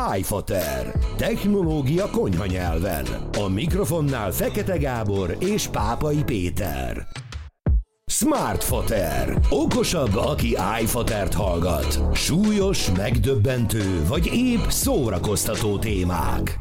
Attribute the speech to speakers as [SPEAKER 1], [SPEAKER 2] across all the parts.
[SPEAKER 1] iFater. Technológia konyha nyelven. A mikrofonnál Fekete Gábor és Pápai Péter. Smartfater. Okosabb, aki iFatert hallgat. Súlyos, megdöbbentő vagy épp szórakoztató témák.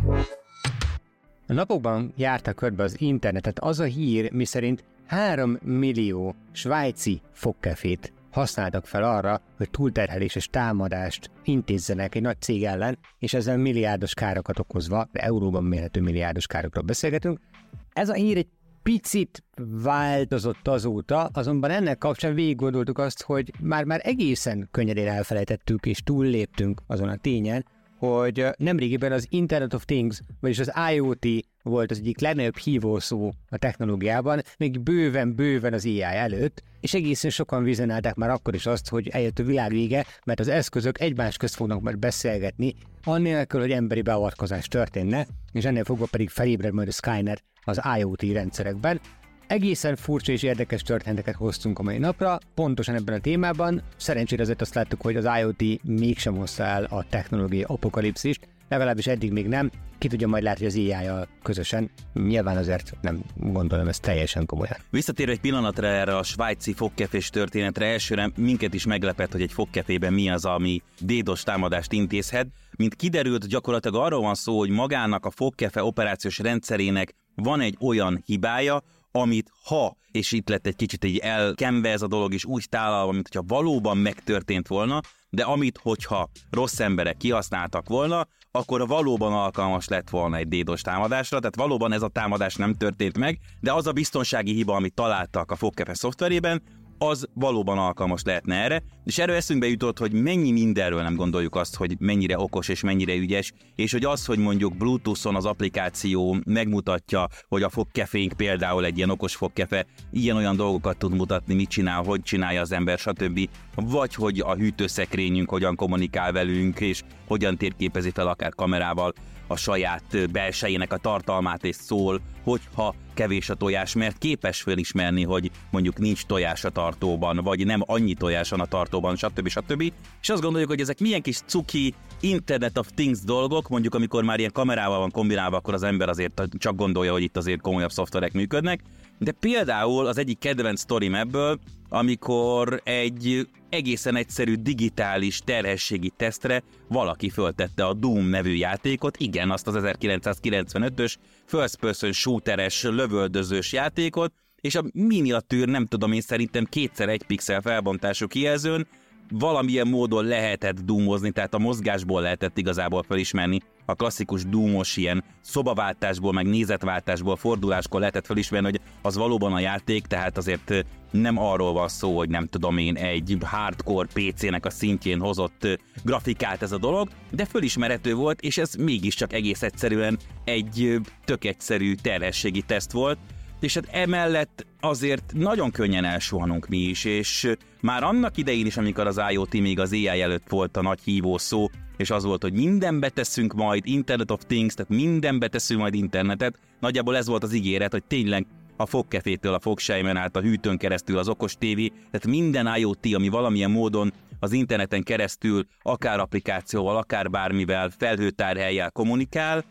[SPEAKER 2] A napokban járta körbe az internetet az a hír, miszerint 3 millió svájci fogkefét használtak fel arra, hogy túlterheléses támadást intézzenek egy nagy cég ellen, és ezzel milliárdos károkat okozva, de euróban mérhető milliárdos károkról beszélgetünk. Ez a hír egy picit változott azóta, azonban ennek kapcsán végig gondoltuk azt, hogy már egészen könnyedén elfelejtettük és túlléptünk azon a tényen, hogy nemrégiben az Internet of Things, vagyis az IoT volt az egyik legnagyobb hívószó a technológiában, még bőven az AI előtt, és egészen sokan vizionálták már akkor is azt, hogy eljött a világ vége, mert az eszközök egymás közt fognak majd beszélgetni, annélkül, hogy emberi beavatkozás történne, és ennél fogva pedig felébred majd a Skynet az IoT rendszerekben. Egészen furcsa és érdekes történeteket hoztunk a mai napra, pontosan ebben a témában. Szerencsére azért azt láttuk, hogy az IoT mégsem hozta el a technológiai apokalipszist, legalábbis eddig még nem. Ki tudja, majd látni az AI-jal közösen. Nyilván azért nem gondolom ezt teljesen komolyan.
[SPEAKER 3] Visszatérve egy pillanatra erre a svájci fogkefés történetre, elsőre minket is meglepett, hogy egy fogkefében mi az, ami DDoS támadást intézhet. Mint kiderült, gyakorlatilag arról van szó, hogy magának a fogkefe operációs rendszerének van egy olyan hibája, amit és itt lett egy kicsit így elkenve ez a dolog is úgy tálalva, mint hogyha valóban megtörtént volna, de hogyha rossz emberek kihasználtak volna, akkor valóban alkalmas lett volna egy DDoS támadásra, tehát valóban ez a támadás nem történt meg, de az a biztonsági hiba, amit találtak a fogkefe szoftverében, az valóban alkalmas lehetne erre, és erről eszünkbe jutott, hogy mennyi mindenről nem gondoljuk azt, hogy mennyire okos és mennyire ügyes, és hogy az, hogy mondjuk Bluetooth-on az applikáció megmutatja, hogy a fogkefénk például egy ilyen okos fogkefe ilyen-olyan dolgokat tud mutatni, mit csinál, hogy csinálja az ember, stb. Vagy hogy a hűtőszekrényünk hogyan kommunikál velünk, és hogyan térképezi fel akár kamerával a saját belsejének a tartalmát, és szól, hogyha kevés a tojás, mert képes felismerni, hogy mondjuk nincs tojás a tartóban, vagy nem annyi tojás van a tartóban, stb. És azt gondoljuk, hogy ezek milyen kis cuki Internet of Things dolgok, mondjuk amikor már ilyen kamerával van kombinálva, akkor az ember azért csak gondolja, hogy itt azért komolyabb szoftverek működnek. De például az egyik kedvenc sztorim ebből, amikor egy egészen egyszerű digitális terhességi tesztre valaki föltette a Doom nevű játékot, igen, azt az 1995-ös first person shooteres lövöldözős játékot, és a miniatűr, nem tudom én, szerintem 2x1 pixel felbontású kijelzőn valamilyen módon lehetett doomozni, tehát a mozgásból lehetett igazából felismerni. A klasszikus doomos ilyen szobaváltásból, meg nézetváltásból, forduláskor lehetett felismerni, hogy az valóban a játék, tehát azért nem arról van szó, hogy nem tudom én, egy hardcore PC-nek a szintjén hozott grafikát ez a dolog, de fölismerhető volt, és ez mégiscsak egész egyszerűen egy tök egyszerű terhességi teszt volt, és hát emellett azért nagyon könnyen elsuhanunk mi is, és már annak idején is, amikor az IoT még az AI előtt volt a nagy hívó szó, és az volt, hogy mindenbe teszünk majd Internet of Things, tehát mindenbe teszünk majd internetet, nagyjából ez volt az ígéret, hogy tényleg a fogkefétől a fogsejmen át a hűtőn keresztül az okos tévé, tehát minden IoT, ami valamilyen módon az interneten keresztül, akár applikációval, akár bármivel, felhőtárhellyel kommunikál,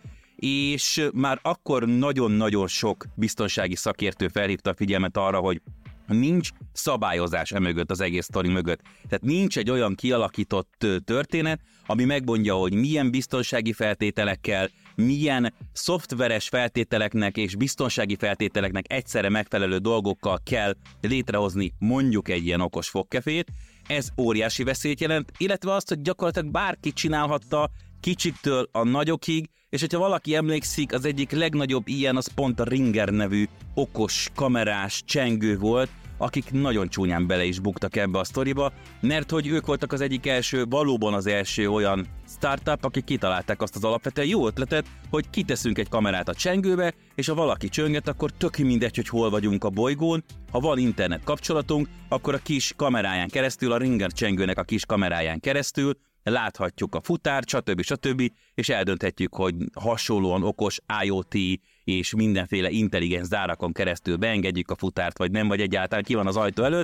[SPEAKER 3] és már akkor nagyon-nagyon sok biztonsági szakértő felhívta a figyelmet arra, hogy nincs szabályozás emögött, az egész sztori mögött. Tehát nincs egy olyan kialakított történet, ami megmondja, hogy milyen biztonsági feltételekkel, milyen szoftveres feltételeknek és biztonsági feltételeknek egyszerre megfelelő dolgokkal kell létrehozni mondjuk egy ilyen okos fogkefét. Ez óriási veszélyt jelent, illetve azt, hogy gyakorlatilag bárki csinálhatta, kicsiktől a nagyokig, és hogyha valaki emlékszik, az egyik legnagyobb ilyen az pont a Ringer nevű okos kamerás csengő volt, akik nagyon csúnyán bele is buktak ebbe a sztoriba, mert hogy ők voltak az egyik első, valóban az első olyan startup, akik kitalálták azt az alapvetően jó ötletet, hogy kiteszünk egy kamerát a csengőbe, és ha valaki csönget, akkor tök mindegy, hogy hol vagyunk a bolygón, ha van internet kapcsolatunk, akkor a kis kameráján keresztül, a Ringer csengőnek a kis kameráján keresztül láthatjuk a futárt, stb. És eldönthetjük, hogy hasonlóan okos IoT és mindenféle intelligens zárakon keresztül beengedjük a futárt, vagy nem, vagy egyáltalán ki van az ajtó előtt.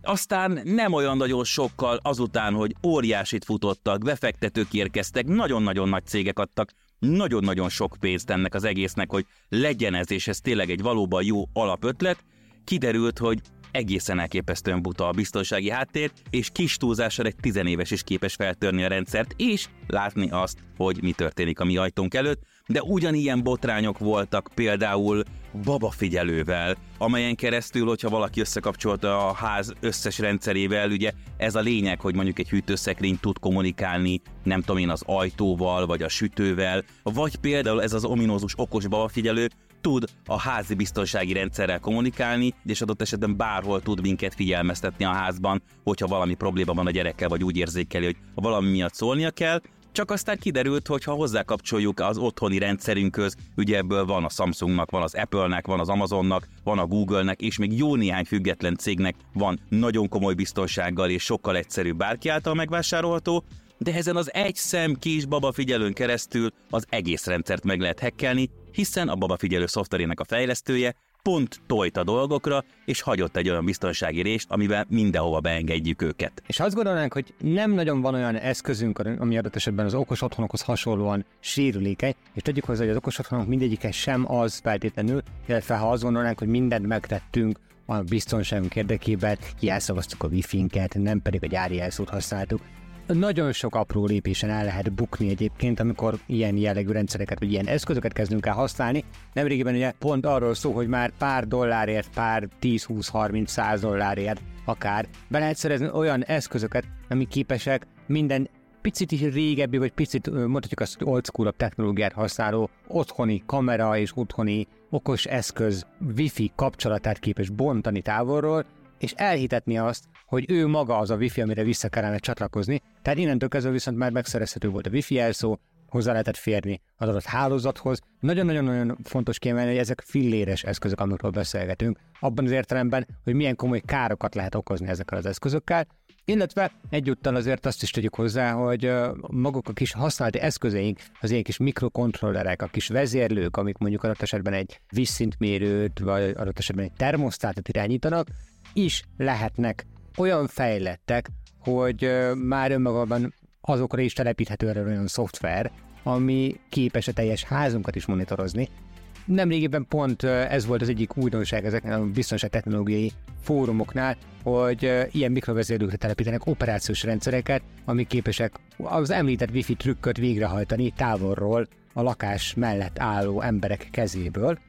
[SPEAKER 3] Aztán nem olyan nagyon sokkal azután, hogy óriásit futottak, befektetők érkeztek, nagyon-nagyon nagy cégek adtak nagyon-nagyon sok pénzt ennek az egésznek, hogy legyen ez, és ez tényleg egy valóban jó alapötlet, kiderült, hogy egészen elképesztően buta a biztonsági háttér, és kis túlzással egy 10 éves is képes feltörni a rendszert, és látni azt, hogy mi történik a mi ajtónk előtt, de ugyanilyen botrányok voltak például babafigyelővel, amelyen keresztül, hogyha valaki összekapcsolta a ház összes rendszerével, ugye ez a lényeg, hogy mondjuk egy hűtőszekrény tud kommunikálni, nem tudom én, az ajtóval, vagy a sütővel, vagy például ez az ominózus okos babafigyelő tud a házi biztonsági rendszerrel kommunikálni, és adott esetben bárhol tud minket figyelmeztetni a házban, hogyha valami probléma van a gyerekkel, vagy úgy érzékeli, hogy valami miatt szólnia kell. Csak aztán kiderült, hogy ha hozzákapcsoljuk az otthoni rendszerünkhöz, ugye ebből van a Samsungnak, van az Apple-nek, van az Amazonnak, van a Google-nek, és még jó néhány független cégnek van nagyon komoly biztonsággal és sokkal egyszerűbb bárki által megvásárolható, de ezen az egy szem kis babafigyelőn keresztül az egész rendszert meg lehet hackelni, hiszen a babafigyelő szoftverének a fejlesztője pont tojt a dolgokra, és hagyott egy olyan biztonsági rést, amivel mindenhova beengedjük őket.
[SPEAKER 2] És azt gondolnánk, hogy nem nagyon van olyan eszközünk, ami adott esetben az okos otthonokhoz hasonlóan sérülékeny, és tegyük hozzá, hogy az okos otthonok mindegyike sem az feltétlenül, illetve ha azt gondolnánk, hogy mindent megtettünk a biztonságunk érdekében, jelszavaztuk a wifi-nket, nem pedig a gyári jelszót használtuk. Nagyon sok apró lépésen el lehet bukni egyébként, amikor ilyen jellegű rendszereket, vagy ilyen eszközöket kezdünk el használni. Nemrégiben ugye pont arról szó, hogy már pár dollárért, pár 10-20-30-100 dollárért akár be lehet szerezni olyan eszközöket, amik képesek minden picit is régebbi, vagy picit mondhatjuk azt, hogy old school-abb technológiát használó otthoni kamera és otthoni okos eszköz wifi kapcsolatát képes bontani távolról, és elhitetni azt, hogy ő maga az a wifi, amire vissza kellene csatlakozni. Tehát innentől kezdve viszont már megszerezhető volt a wifi jelszó, hozzá lehetett férni az adott hálózathoz. Nagyon-nagyon fontos kiemelni, hogy ezek filléres eszközök, amikről beszélgetünk, abban az értelemben, hogy milyen komoly károkat lehet okozni ezekkel az eszközökkel, illetve egyúttal azért azt is tegyük hozzá, hogy maguk a kis használati eszközeink, az ilyen kis mikrokontrollerek, a kis vezérlők, amik mondjuk adott esetben egy vízszintmérőt, vagy adott esetben egy termosztátot irányítanak, is lehetnek olyan fejlettek, hogy már önmagában azokra is telepíthető erre olyan szoftver, ami képes a teljes házunkat is monitorozni. Nemrégiben pont ez volt az egyik újdonság ezeknél a biztonságtechnológiai fórumoknál, hogy ilyen mikrovezérlőkre telepítenek operációs rendszereket, amik képesek az említett wifi trükköt végrehajtani távolról a lakás mellett álló emberek kezéből.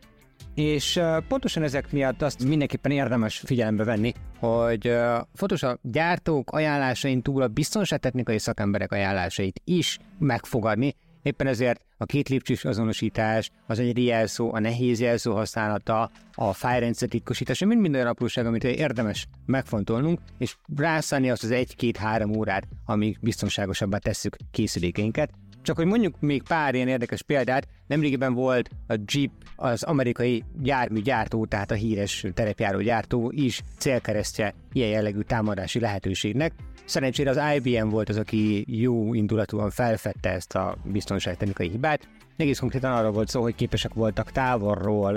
[SPEAKER 2] És pontosan ezek miatt azt mindenképpen érdemes figyelembe venni, hogy fontos a gyártók ajánlásain túl a biztonságtechnikai szakemberek ajánlásait is megfogadni. Éppen ezért a 2 lépcsős azonosítás, az egyedi jelszó, a nehéz jelszó használata, a fájlrendszer titkosítása, mind olyan apróság, amit érdemes megfontolnunk, és rászállni azt az 1-2-3 órát, amíg biztonságosabbá tesszük készülékeinket. Csak hogy mondjuk még pár ilyen érdekes példát, nemrégiben volt a Jeep, az amerikai járműgyártó, tehát a híres terepjárógyártó is célkeresztje ilyen jellegű támadási lehetőségnek. Szerencsére az IBM volt az, aki jó indulatúan felfedte ezt a biztonságtechnikai hibát. Egész konkrétan arra volt szó, hogy képesek voltak távolról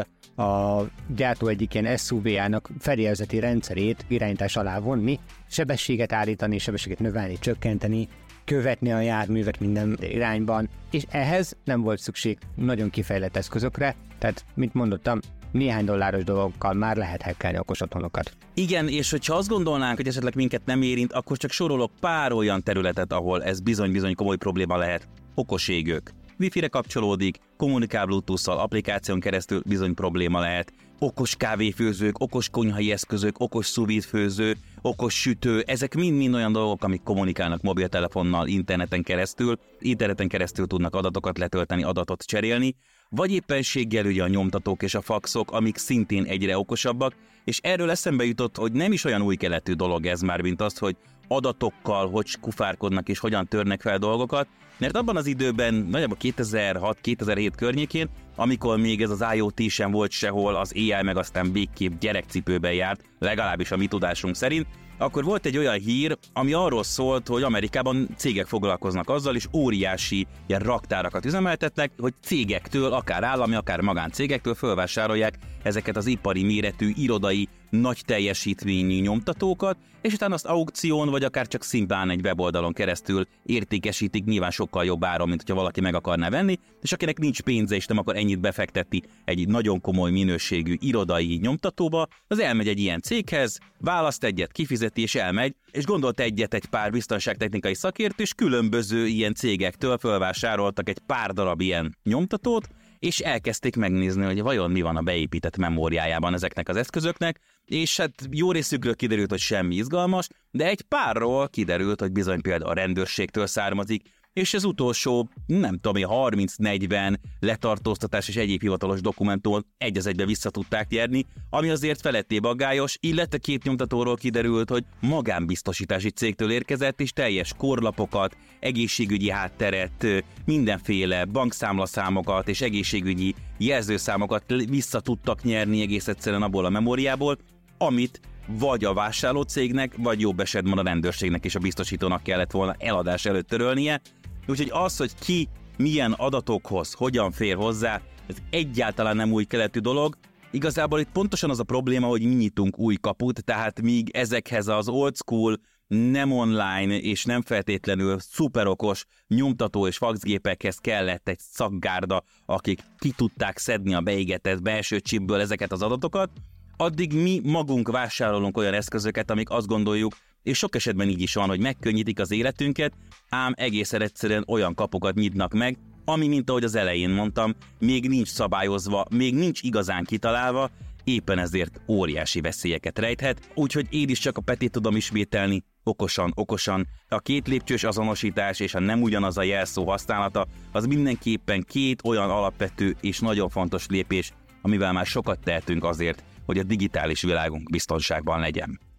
[SPEAKER 2] a gyártó egyik ilyen SUV-jának fedélzeti rendszerét irányítás alá vonni, sebességet állítani, sebességet növelni, csökkenteni, követni a járművet minden irányban, és ehhez nem volt szükség nagyon kifejlett eszközökre, tehát, mint mondottam, néhány dolláros dolgokkal már lehet hackelni okos otthonokat.
[SPEAKER 3] Igen, és hogyha azt gondolnánk, hogy esetleg minket nem érint, akkor csak sorolok pár olyan területet, ahol ez bizony-bizony komoly probléma lehet. Okos égők. Wi-Fi-re kapcsolódik, kommunikál Bluetooth-szal, applikáción keresztül bizony probléma lehet. Okos kávéfőzők, okos konyhai eszközök, okos sous-vide főző, okos sütő, ezek mind-mind olyan dolgok, amik kommunikálnak mobiltelefonnal, interneten keresztül tudnak adatokat letölteni, adatot cserélni, vagy éppenséggel ugye a nyomtatók és a faxok, amik szintén egyre okosabbak, és erről eszembe jutott, hogy nem is olyan új keletű dolog ez már, mint az, hogy adatokkal hogy kufárkodnak és hogyan törnek fel dolgokat, mert abban az időben, nagyjából 2006-2007 környékén, amikor még ez az IoT sem volt sehol, az AI meg aztán végképp gyerekcipőben járt, legalábbis a mi tudásunk szerint, akkor volt egy olyan hír, ami arról szólt, hogy Amerikában cégek foglalkoznak azzal, és óriási ilyen raktárakat üzemeltetnek, hogy cégektől, akár állami, akár magáncégektől fölvásárolják ezeket az ipari méretű, irodai, nagy teljesítményű nyomtatókat, és utána azt aukción, vagy akár csak szimplán egy weboldalon keresztül értékesítik nyilván sokkal jobb áron, mint hogyha valaki meg akarná venni, és akinek nincs pénze és nem akar ennyit befektetni egy nagyon komoly minőségű irodai nyomtatóba, az elmegy egy ilyen céghez, választ egyet, kifizeti és elmegy, és gondolt egyet egy pár biztonságtechnikai szakértő, és különböző ilyen cégektől fölvásároltak egy pár darab ilyen nyomtatót, és elkezdték megnézni, hogy vajon mi van a beépített memóriájában ezeknek az eszközöknek, és hát jó részükről kiderült, hogy semmi izgalmas, de egy párról kiderült, hogy bizony például a rendőrségtől származik, és az utolsó, nem tudom, 30-40 letartóztatás és egyéb hivatalos dokumentumot egy az egybe vissza tudták nyerni, ami azért felettébb aggályos, illetve 2 nyomtatóról kiderült, hogy magánbiztosítási cégtől érkezett, és teljes korlapokat, egészségügyi hátteret, mindenféle bankszámlaszámokat és egészségügyi jelzőszámokat vissza tudtak nyerni egész egyszerűen abból a memóriából, amit vagy a vásárló cégnek, vagy jobb esetben a rendőrségnek és a biztosítónak kellett volna eladás előtt törölnie. Úgyhogy az, hogy ki milyen adatokhoz hogyan fér hozzá, ez egyáltalán nem új keletű dolog. Igazából itt pontosan az a probléma, hogy mi nyitunk új kaput, tehát míg ezekhez az old school, nem online és nem feltétlenül szuperokos nyomtató és faxgépekhez kellett egy szakgárda, akik ki tudták szedni a beégetett belső chipből ezeket az adatokat, addig mi magunk vásárolunk olyan eszközöket, amik azt gondoljuk, és sok esetben így is van, hogy megkönnyítik az életünket, ám egészen egyszerűen olyan kapukat nyitnak meg, ami, mint ahogy az elején mondtam, még nincs szabályozva, még nincs igazán kitalálva, éppen ezért óriási veszélyeket rejthet, úgyhogy én is csak a Petit tudom ismételni, okosan. A 2 lépcsős azonosítás és a nem ugyanaz a jelszó használata, az mindenképpen 2 olyan alapvető és nagyon fontos lépés, amivel már sokat tehetünk azért, hogy a digitális világunk biztonságban legyen.